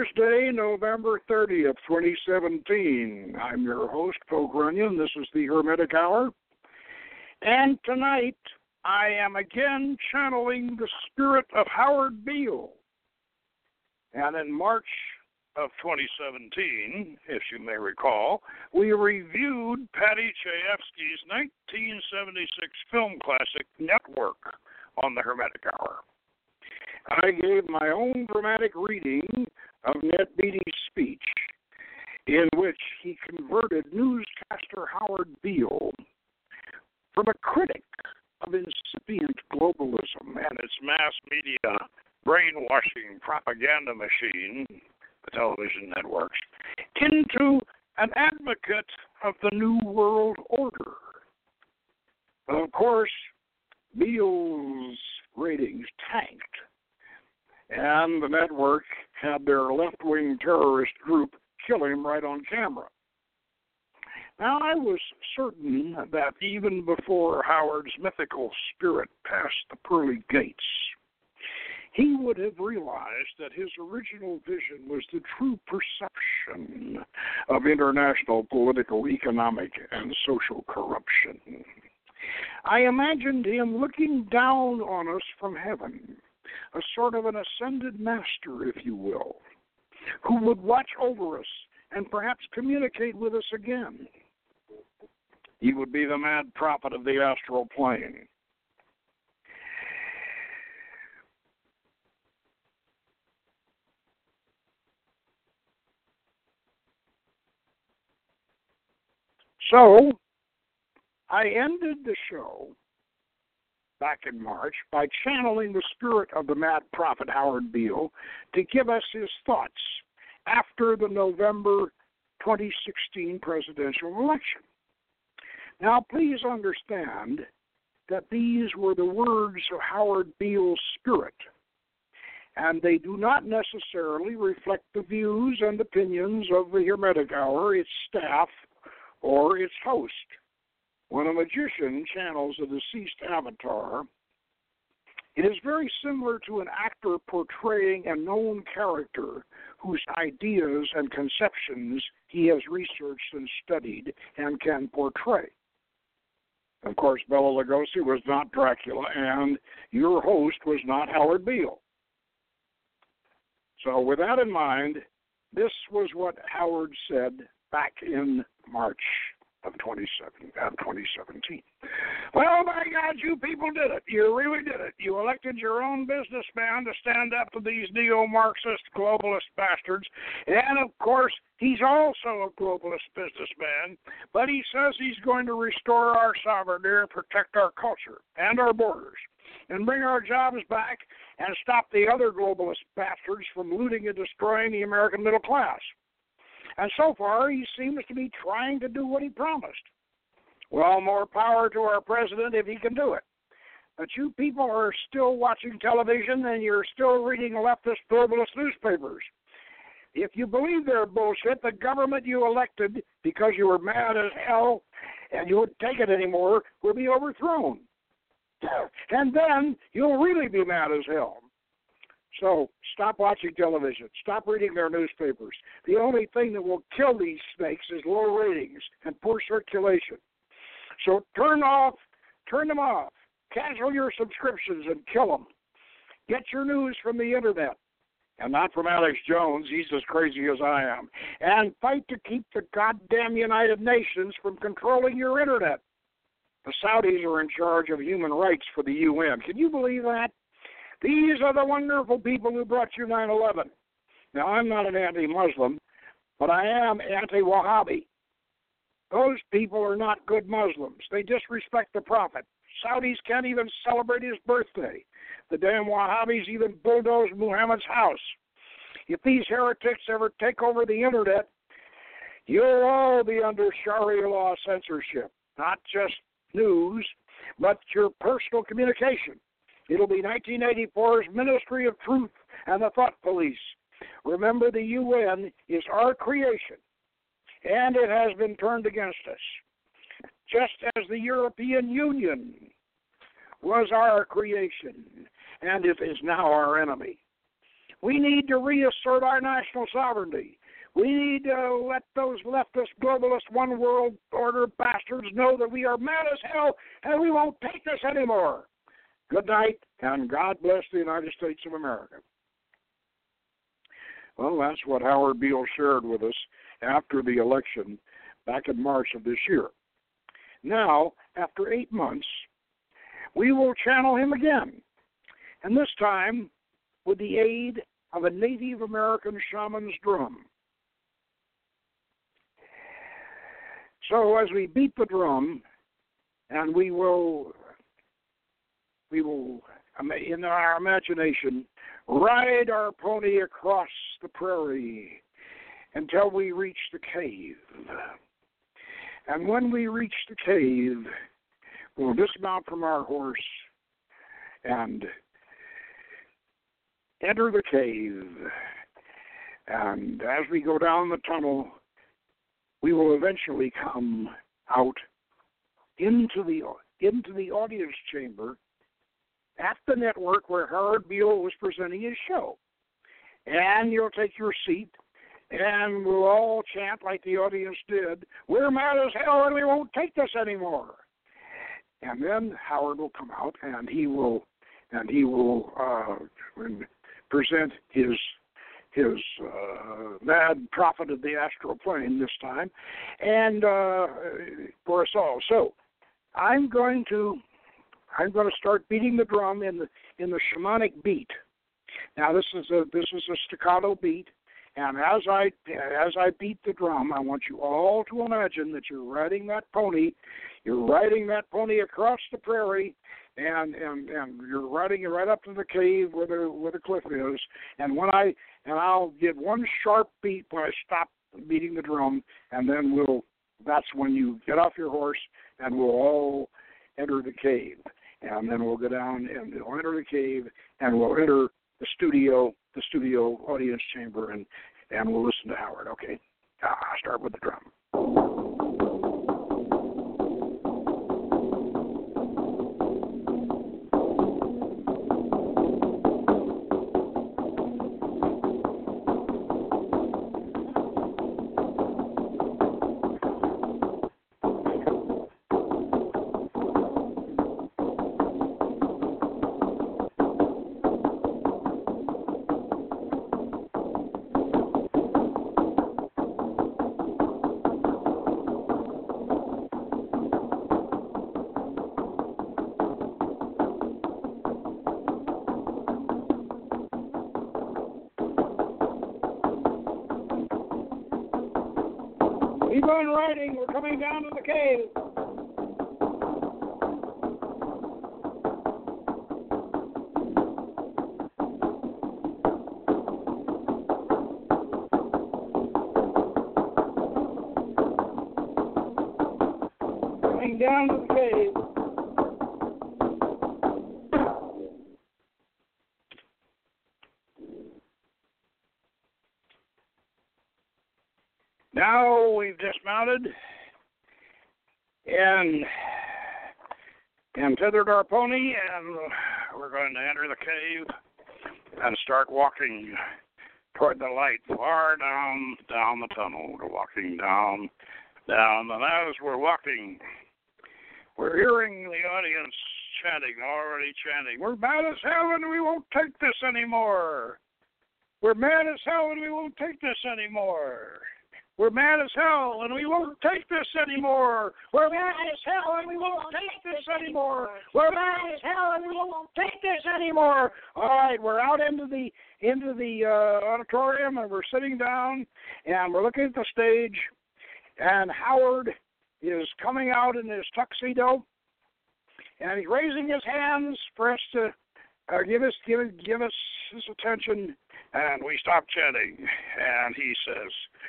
Thursday, November 30th, 2017. I'm your host, Poe Grunion. This is the Hermetic Hour. And tonight, I am again channeling the spirit of Howard Beale. And in March of 2017, if you may recall, we reviewed Paddy Chayefsky's 1976 film classic, Network, on the Hermetic Hour. I gave my own dramatic reading of Ned Beatty's speech, in which he converted newscaster Howard Beale from a critic of incipient globalism and its mass media brainwashing propaganda machine, the television networks, into an advocate of the New World Order. Of course, Beale's ratings tanked, and the network had their left-wing terrorist group kill him right on camera. Now, I was certain that even before Howard's mythical spirit passed the pearly gates, he would have realized that his original vision was the true perception of international political, economic, and social corruption. I imagined him looking down on us from heaven, a sort of an ascended master, if you will, who would watch over us and perhaps communicate with us again. He would be the mad prophet of the astral plane. So, I ended the show back in March by channeling the spirit of the mad prophet Howard Beale to give us his thoughts after the November 2016 presidential election. Now, please understand that these were the words of Howard Beale's spirit, and they do not necessarily reflect the views and opinions of the Hermetic Hour, its staff, or its host. When a magician channels a deceased avatar, it is very similar to an actor portraying a known character whose ideas and conceptions he has researched and studied and can portray. Of course, Bela Lugosi was not Dracula, and your host was not Howard Beale. So with that in mind, this was what Howard said back in March of 2017. Well, by God, you people did it. You really did it. You elected your own businessman to stand up to these neo-Marxist globalist bastards. And, of course, he's also a globalist businessman, but he says he's going to restore our sovereignty and protect our culture and our borders and bring our jobs back and stop the other globalist bastards from looting and destroying the American middle class. And so far, he seems to be trying to do what he promised. Well, more power to our president if he can do it. But you people are still watching television and you're still reading leftist globalist newspapers. If you believe their bullshit, the government you elected because you were mad as hell and you wouldn't take it anymore will be overthrown. And then you'll really be mad as hell. So stop watching television. Stop reading their newspapers. The only thing that will kill these snakes is low ratings and poor circulation. So turn them off. Cancel your subscriptions and kill them. Get your news from the internet and not from Alex Jones. He's as crazy as I am. And fight to keep the goddamn United Nations from controlling your internet. The Saudis are in charge of human rights for the UN. Can you believe that? These are the wonderful people who brought you 9/11. Now, I'm not an anti-Muslim, but I am anti-Wahhabi. Those people are not good Muslims. They disrespect the Prophet. Saudis can't even celebrate his birthday. The damn Wahhabis even bulldoze Muhammad's house. If these heretics ever take over the internet, you'll all be under Sharia law censorship. Not just news, but your personal communication. It'll be 1984's Ministry of Truth and the Thought Police. Remember, the UN is our creation, and it has been turned against us, just as the European Union was our creation, and it is now our enemy. We need to reassert our national sovereignty. We need to let those leftist, globalist, one world order bastards know that we are mad as hell and we won't take this anymore. Good night, and God bless the United States of America. Well, that's what Howard Beale shared with us after the election back in March of this year. Now, after 8 months, we will channel him again, and this time with the aid of a Native American shaman's drum. So as we beat the drum, and we will, in our imagination, ride our pony across the prairie until we reach the cave. And when we reach the cave, we'll dismount from our horse and enter the cave. And as we go down the tunnel, we will eventually come out into the audience chamber at the network where Howard Beale was presenting his show. And you'll take your seat, and we'll all chant like the audience did, "We're mad as hell and we won't take this anymore." And then Howard will come out and he will present his mad prophet of the astral plane this time, and for us all. So I'm going to start beating the drum in the shamanic beat. Now this is a staccato beat, and as I beat the drum, I want you all to imagine that you're riding that pony. You're riding that pony across the prairie, and you're riding it right up to the cave where the cliff is. And I'll give one sharp beat when I stop beating the drum, and then that's when you get off your horse, and we'll all enter the cave. And then we'll go down and we'll enter the cave, and we'll enter the studio audience chamber, and we'll listen to Howard. Okay, I'll start with the drum. Keep on riding. We're coming down to the cave. Coming down to the cave. Now we've dismounted and tethered our pony, and we're going to enter the cave and start walking toward the light, far down the tunnel. We're walking down, and as we're walking, we're hearing the audience already chanting, "We're mad as hell and we won't take this anymore. We're mad as hell and we won't take this anymore. We're mad as hell, and we won't take this anymore. We're mad as hell, and we won't take this anymore. We're mad as hell, and we won't take this anymore." All right, we're out into the auditorium, and we're sitting down, and we're looking at the stage, and Howard is coming out in his tuxedo, and he's raising his hands for us to give us his attention, and we stop chanting, and he says,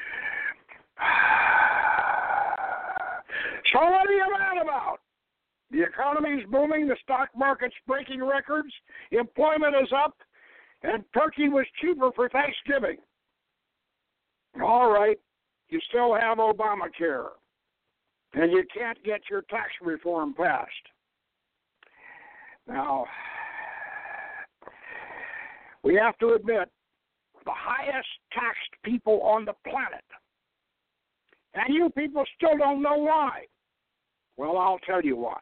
"So what are you mad about? The economy's booming, the stock market's breaking records, employment is up, and turkey was cheaper for Thanksgiving. All right, you still have Obamacare, and you can't get your tax reform passed. Now, we have to admit the highest taxed people on the planet. And you people still don't know why. Well, I'll tell you why.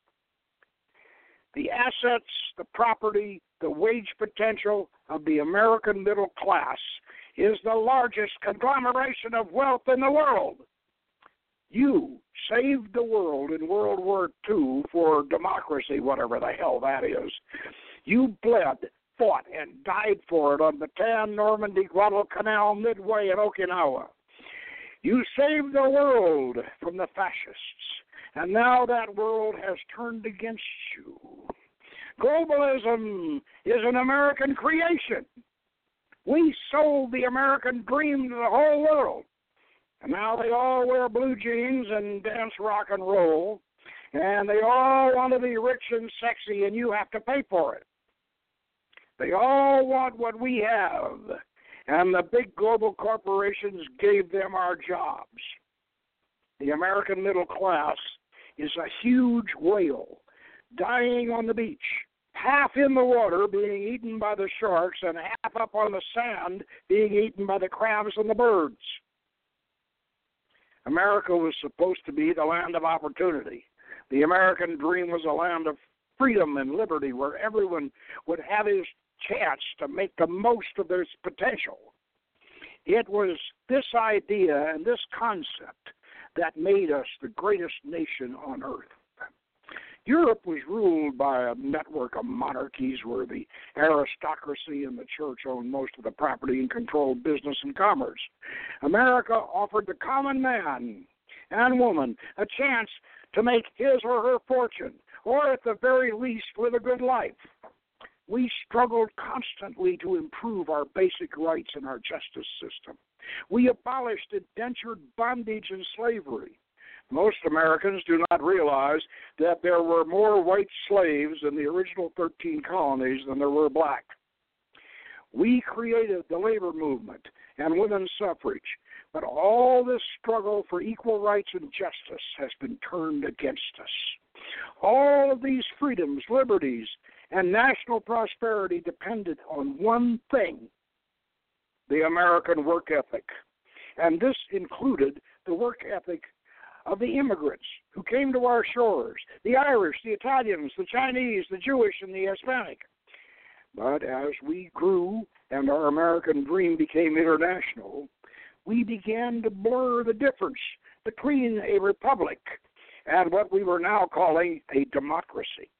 The assets, the property, the wage potential of the American middle class is the largest conglomeration of wealth in the world. You saved the world in World War II for democracy, whatever the hell that is. You bled, fought, and died for it on Bataan, Normandy, Guadalcanal, Midway, and Okinawa. You saved the world from the fascists, and now that world has turned against you. Globalism is an American creation. We sold the American dream to the whole world. And now they all wear blue jeans and dance rock and roll, and they all want to be rich and sexy, and you have to pay for it. They all want what we have, and the big global corporations gave them our jobs. The American middle class is a huge whale dying on the beach, half in the water being eaten by the sharks, and half up on the sand being eaten by the crabs and the birds. America was supposed to be the land of opportunity. The American dream was a land of freedom and liberty where everyone would have his chance to make the most of their potential. It was this idea and this concept that made us the greatest nation on earth. Europe was ruled by a network of monarchies where the aristocracy and the church owned most of the property and controlled business and commerce. America offered the common man and woman a chance to make his or her fortune, or at the very least live a good life. We struggled constantly to improve our basic rights and our justice system. We abolished indentured bondage and slavery. Most Americans do not realize that there were more white slaves in the original 13 colonies than there were black. We created the labor movement and women's suffrage, but all this struggle for equal rights and justice has been turned against us. All of these freedoms, liberties, and national prosperity depended on one thing: the American work ethic. And this included the work ethic of the immigrants who came to our shores, the Irish, the Italians, the Chinese, the Jewish, and the Hispanic. But as we grew and our American dream became international, we began to blur the difference between a republic and what we were now calling a democracy.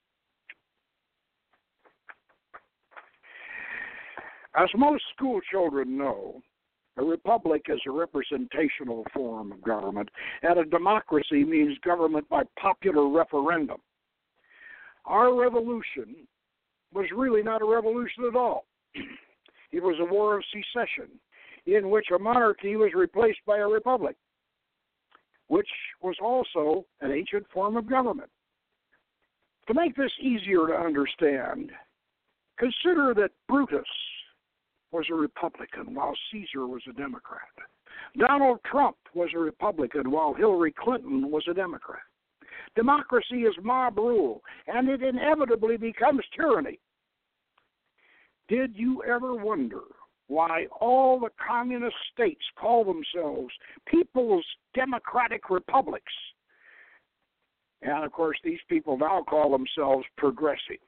As most school children know, a republic is a representational form of government, and a democracy means government by popular referendum. Our revolution was really not a revolution at all. It was a war of secession in which a monarchy was replaced by a republic, which was also an ancient form of government. To make this easier to understand, consider that Brutus was a Republican while Caesar was a Democrat. Donald Trump was a Republican while Hillary Clinton was a Democrat. Democracy is mob rule, and it inevitably becomes tyranny. Did you ever wonder why all the communist states call themselves People's Democratic Republics? And, of course, these people now call themselves progressive.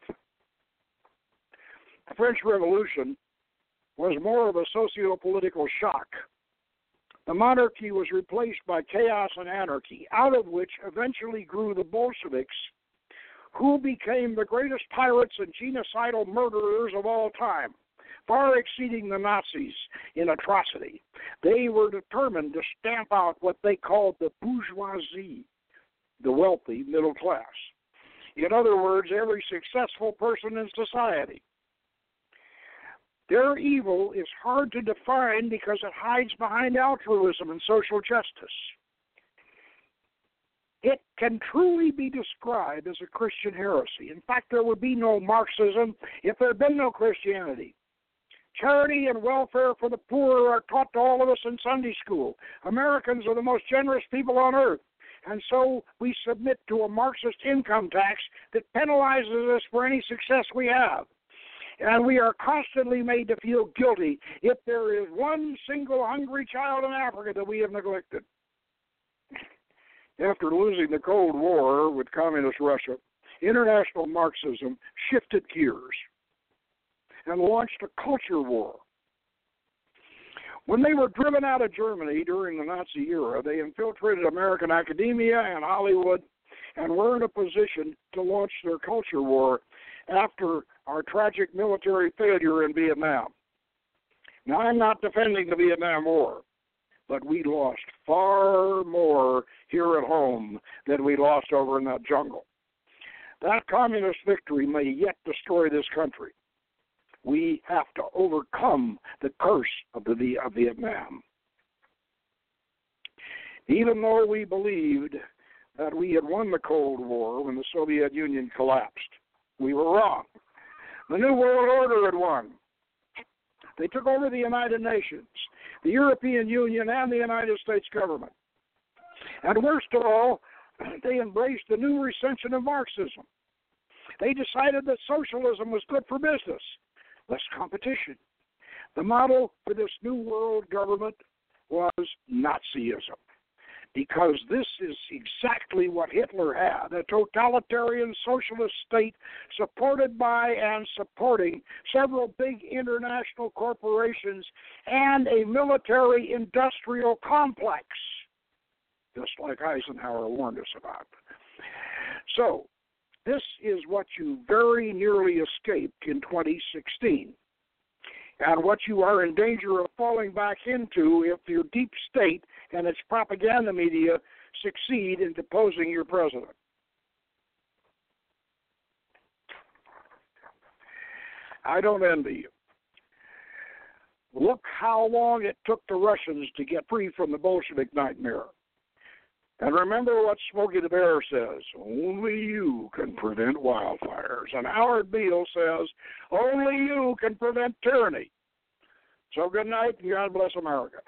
The French Revolution was more of a socio-political shock. The monarchy was replaced by chaos and anarchy, out of which eventually grew the Bolsheviks, who became the greatest pirates and genocidal murderers of all time, far exceeding the Nazis in atrocity. They were determined to stamp out what they called the bourgeoisie, the wealthy middle class. In other words, every successful person in society. Their evil is hard to define because it hides behind altruism and social justice. It can truly be described as a Christian heresy. In fact, there would be no Marxism if there had been no Christianity. Charity and welfare for the poor are taught to all of us in Sunday school. Americans are the most generous people on earth, and so we submit to a Marxist income tax that penalizes us for any success we have. And we are constantly made to feel guilty if there is one single hungry child in Africa that we have neglected. After losing the Cold War with communist Russia, international Marxism shifted gears and launched a culture war. When they were driven out of Germany during the Nazi era, they infiltrated American academia and Hollywood and were in a position to launch their culture war after our tragic military failure in Vietnam. Now, I'm not defending the Vietnam War, but we lost far more here at home than we lost over in that jungle. That communist victory may yet destroy this country. We have to overcome the curse of Vietnam. Even though we believed that we had won the Cold War when the Soviet Union collapsed, we were wrong. The New World Order had won. They took over the United Nations, the European Union, and the United States government. And worst of all, they embraced the new recension of Marxism. They decided that socialism was good for business, less competition. The model for this new world government was Nazism, because this is exactly what Hitler had, a totalitarian socialist state supported by and supporting several big international corporations and a military-industrial complex, just like Eisenhower warned us about. So, this is what you very nearly escaped in 2016, and what you are in danger of falling back into if your deep state and its propaganda media succeed in deposing your president. I don't envy you. Look how long it took the Russians to get free from the Bolshevik nightmare. And remember what Smokey the Bear says, only you can prevent wildfires. And Howard Beale says, only you can prevent tyranny. So good night, and God bless America.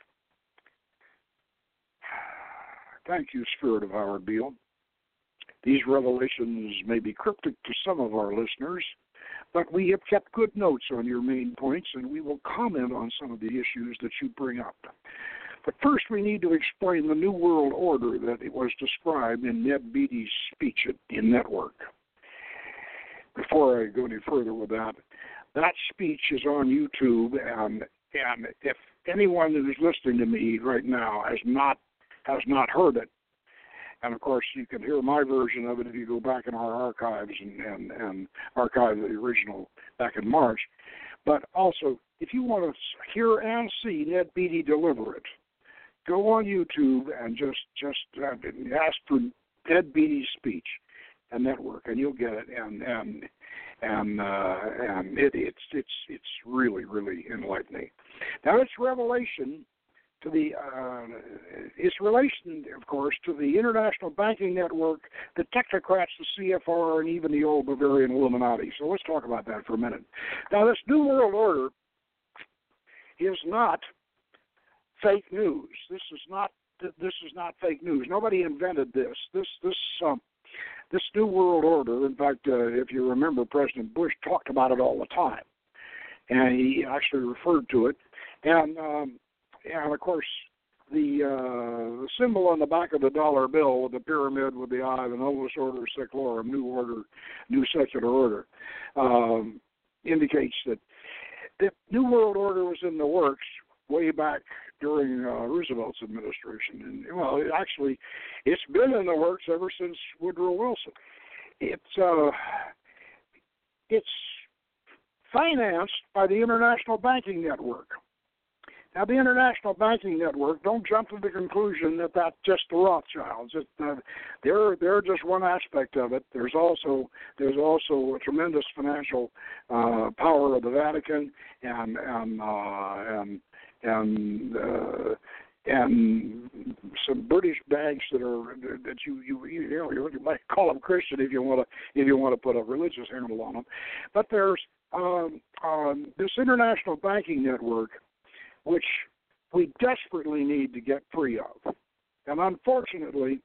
Thank you, Spirit of Howard Beale. These revelations may be cryptic to some of our listeners, but we have kept good notes on your main points, and we will comment on some of the issues that you bring up. But first, we need to explain the New World Order that it was described in Ned Beatty's speech in Network. Before I go any further with that, that speech is on YouTube, and if anyone who's listening to me right now has not heard it, and of course you can hear my version of it if you go back in our archives and archive the original back in March. But also, if you want to hear and see Ned Beatty deliver it, go on YouTube and just ask for Ned Beatty's speech and Network, and you'll get it. And it's really, really enlightening. Now its relation to of course, to the international banking network, the technocrats, the CFR, and even the old Bavarian Illuminati. So let's talk about that for a minute. Now, this New World Order is not fake news. This is not fake news. Nobody invented this. This New World Order. In fact, if you remember, President Bush talked about it all the time, and he actually referred to it. And of course, the symbol on the back of the dollar bill with the pyramid with the eye, the Novus Ordo Seclorum, New Secular Order, indicates that the New World Order was in the works way back during Roosevelt's administration. And, well, it's been in the works ever since Woodrow Wilson. It's financed by the International Banking Network. Now, the International Banking Network, don't jump to the conclusion that that's just the Rothschilds. They're just one aspect of it. There's also a tremendous financial power of the Vatican and some British banks that you might call them Christian if you want to put a religious handle on them. But there's this International Banking Network, which we desperately need to get free of. And unfortunately,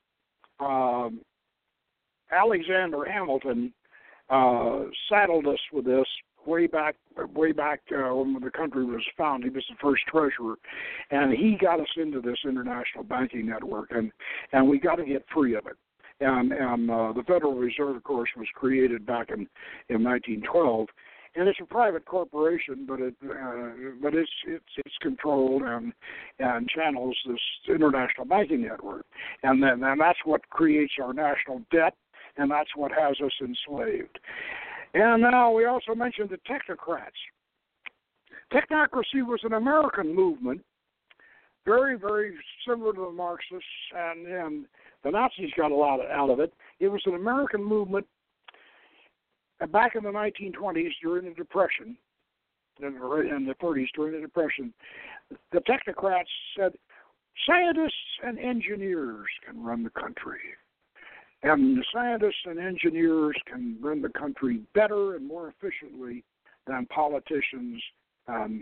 Alexander Hamilton saddled us with this way back when the country was founded. He was the first treasurer, and he got us into this international banking network, and we got to get free of it. And the Federal Reserve, of course, was created back in 1912. And it's a private corporation, but it's controlled and channels this international banking network, and that's what creates our national debt, and that's what has us enslaved. And now we also mentioned the technocrats. Technocracy was an American movement, very, very similar to the Marxists, and the Nazis got a lot out of it. It was an American movement. Back in the 1920s, during the Depression, in the 30s, during the Depression, the technocrats said, scientists and engineers can run the country. And the scientists and engineers can run the country better and more efficiently than politicians. And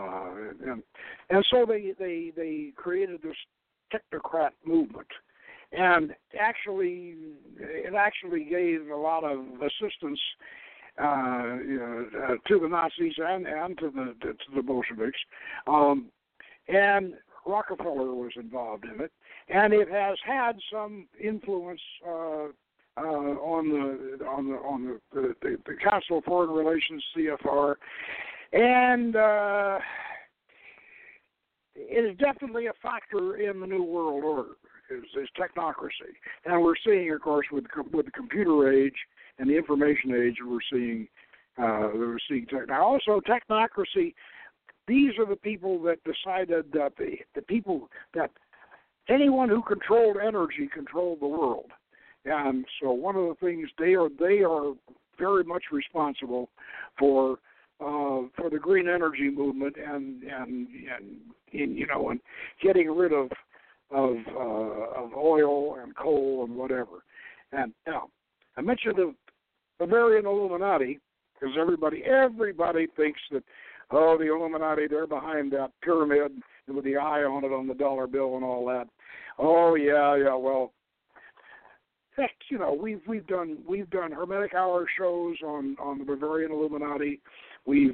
so they created this technocrat movement. And it actually gave a lot of assistance to the Nazis and to the Bolsheviks. And Rockefeller was involved in it, and it has had some influence on the Council of Foreign Relations, CFR, and it is definitely a factor in the New World Order. Is technocracy, and we're seeing, of course, with the computer age and the information age, we're seeing now. Also, technocracy. These are the people that decided that the people that anyone who controlled energy controlled the world, and so one of the things they are very much responsible for the green energy movement and getting rid of oil and coal and whatever. And now, I mentioned the Bavarian Illuminati because everybody thinks that, the Illuminati, they're behind that pyramid with the eye on it on the dollar bill and all that. Oh yeah. Well, heck, we've done Hermetic Hour shows on the Bavarian Illuminati. We've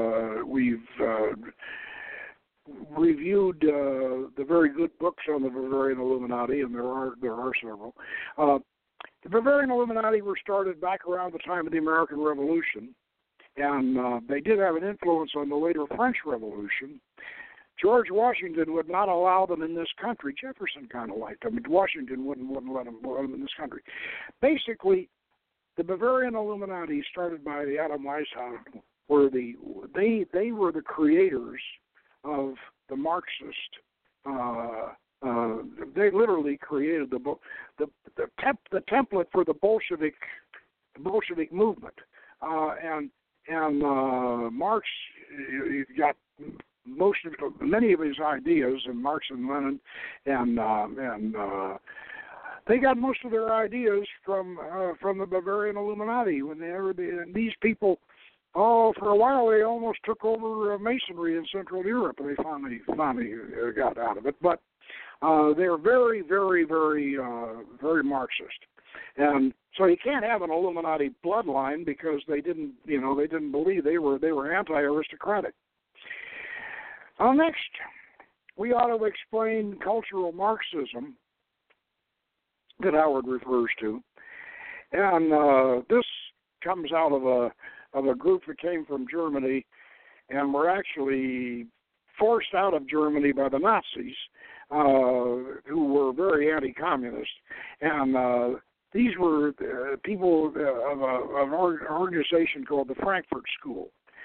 reviewed the very good books on the Bavarian Illuminati, and there are several. The Bavarian Illuminati were started back around the time of the American Revolution, and they did have an influence on the later French Revolution. George Washington would not allow them in this country. Jefferson kind of liked them, but Washington wouldn't let them in this country. Basically, the Bavarian Illuminati, started by the Adam Weishaupt, they were the creators of the Marxist. They literally created the template for the Bolshevik movement, and Marx got many of his ideas, and Marx and Lenin, and they got most of their ideas from the Bavarian Illuminati. These people. Oh, for a while they almost took over Masonry in Central Europe, and they finally got out of it. But they're very, very, very, very Marxist, and so you can't have an Illuminati bloodline because they didn't believe they were anti-aristocratic. Next, we ought to explain cultural Marxism that Howard refers to, and this comes out of a group that came from Germany and were actually forced out of Germany by the Nazis, who were very anti-communist. And these were people of an organization called the Frankfurt School.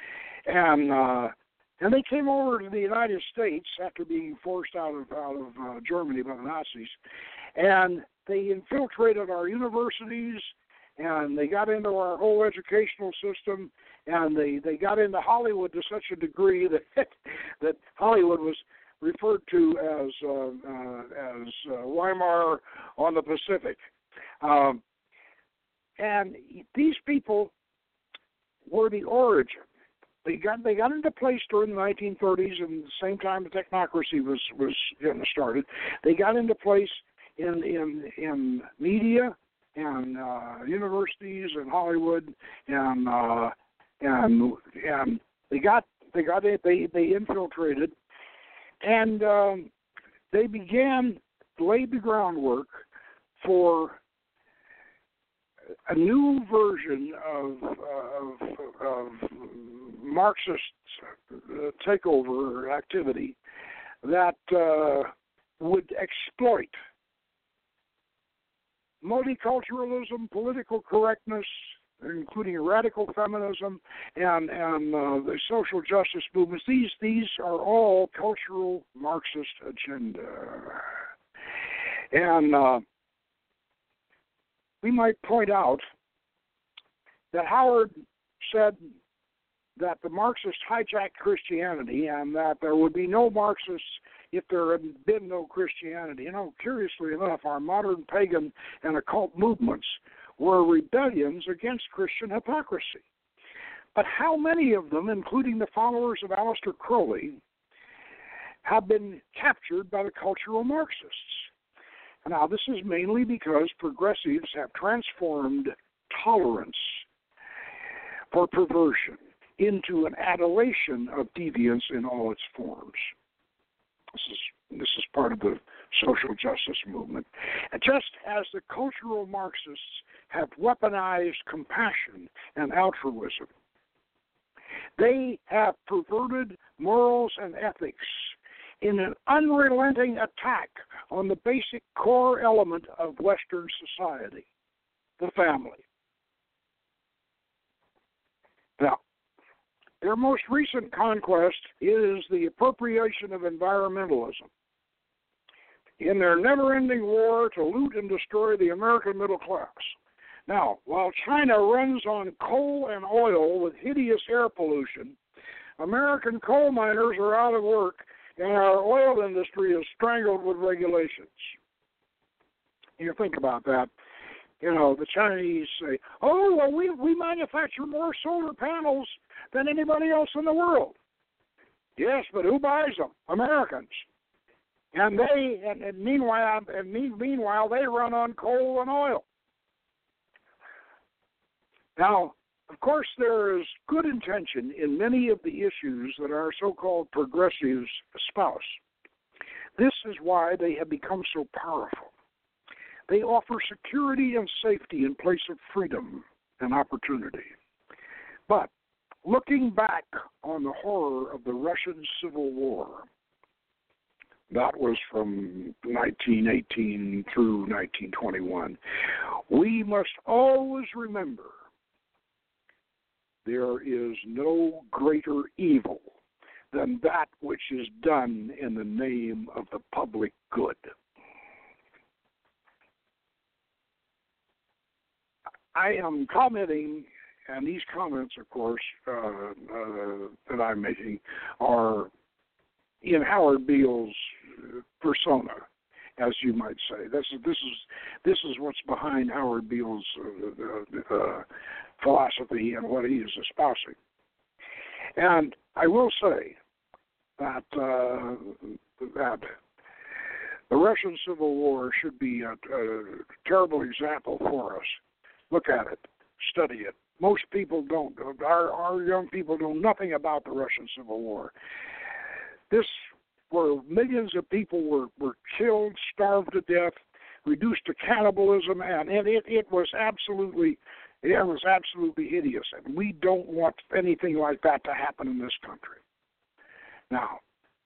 And they came over to the United States after being forced out of Germany by the Nazis. And they infiltrated our universities, and they got into our whole educational system, and they got into Hollywood to such a degree that Hollywood was referred to as Weimar on the Pacific. And these people were the origin. They got into place during the 1930s, and the same time the technocracy was getting started. They got into place in media and universities and Hollywood, and and they infiltrated, and they began to lay the groundwork for a new version of Marxist takeover activity that would exploit multiculturalism, political correctness, including radical feminism and the social justice movements. These are all cultural Marxist agenda. And we might point out that Howard said that the Marxists hijacked Christianity and that there would be no Marxists if there had been no Christianity. You know, curiously enough, our modern pagan and occult movements were rebellions against Christian hypocrisy. But how many of them, including the followers of Aleister Crowley, have been captured by the cultural Marxists? Now, this is mainly because progressives have transformed tolerance for perversion into an adulation of deviance in all its forms. This is part of the social justice movement. And just as the cultural Marxists have weaponized compassion and altruism, they have perverted morals and ethics in an unrelenting attack on the basic core element of Western society, the family. Now, their most recent conquest is the appropriation of environmentalism in their never-ending war to loot and destroy the American middle class. Now, while China runs on coal and oil with hideous air pollution, American coal miners are out of work and our oil industry is strangled with regulations. You think about that. You know, the Chinese say, oh, well, we manufacture more solar panels than anybody else in the world. Yes, but who buys them? Americans. And meanwhile they run on coal and oil. Now, of course, there is good intention in many of the issues that our so-called progressives espouse. This is why they have become so powerful. They offer security and safety in place of freedom and opportunity. But looking back on the horror of the Russian Civil War, that was from 1918 through 1921, we must always remember there is no greater evil than that which is done in the name of the public good. I am commenting, and these comments, of course, that I'm making are in Howard Beale's persona, as you might say. This is what's behind Howard Beale's philosophy and what he is espousing. And I will say that that the Russian Civil War should be a terrible example for us. Look at it, study it. Most people don't. Our young people know nothing about the Russian Civil War. This, where millions of people were killed, starved to death, reduced to cannibalism, and it was absolutely hideous. And we don't want anything like that to happen in this country. Now,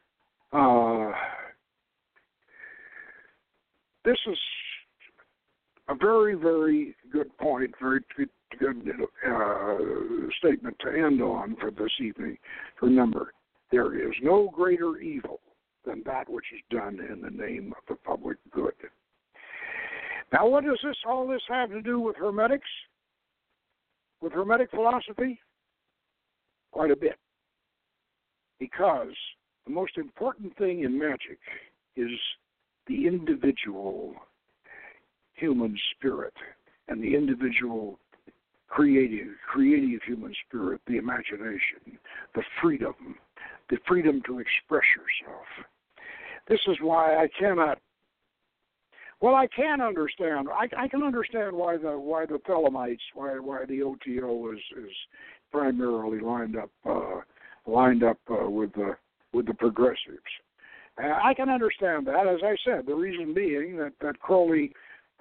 this is a very, very good point, very good statement to end on for this evening. Remember, there is no greater evil than that which is done in the name of the public good. Now, what does all this have to do with Hermetics? With Hermetic philosophy? Quite a bit. Because the most important thing in magic is the individual human spirit and the individual creative human spirit, the imagination, the freedom to express yourself. This is why I cannot. Well, I can understand. I can understand why the Thelemites, why the OTO is primarily lined up with the progressives. I can understand that. As I said, the reason being that Crowley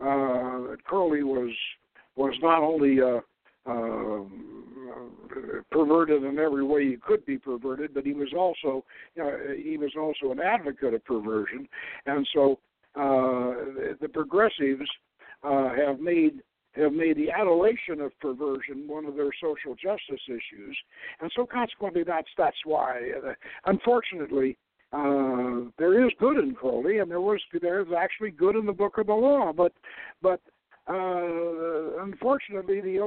was not only perverted in every way he could be perverted, but he was also an advocate of perversion, and so the progressives have made the adulation of perversion one of their social justice issues, and so consequently that's why, unfortunately, there is good in Crowley, and there's actually good in the Book of the Law, but unfortunately, the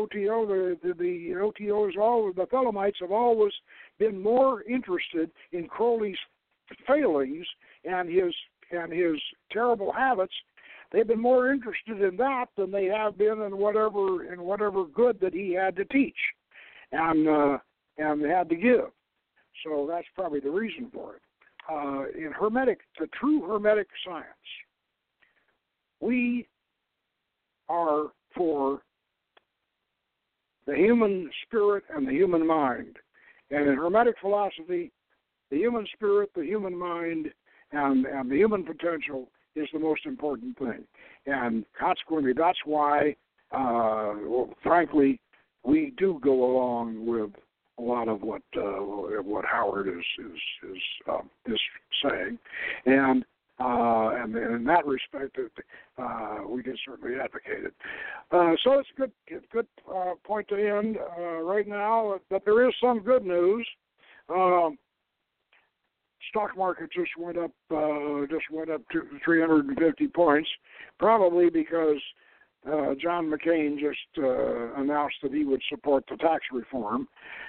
OTOs, the Thelemites have always been more interested in Crowley's failings and his terrible habits. They've been more interested in that than they have been in whatever good that he had to teach and had to give. So that's probably the reason for it. In the true Hermetic science, we are for the human spirit and the human mind. And in Hermetic philosophy, the human spirit, the human mind, and the human potential is the most important thing. And consequently, that's why, frankly, we do go along with a lot of what Howard is saying, and in that respect, we can certainly advocate it. So it's a good point to end right now. But there is some good news. Stock market just went up to 350 points, probably because John McCain just announced that he would support the tax reform.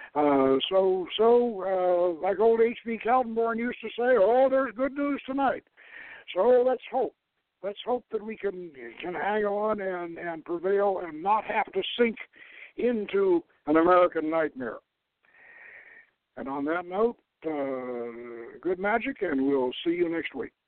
So like old H.B. Kaltenborn used to say, "Oh, there's good news tonight." So let's hope. Let's hope that we can hang on and prevail and not have to sink into an American nightmare. And on that note, good magic, and we'll see you next week.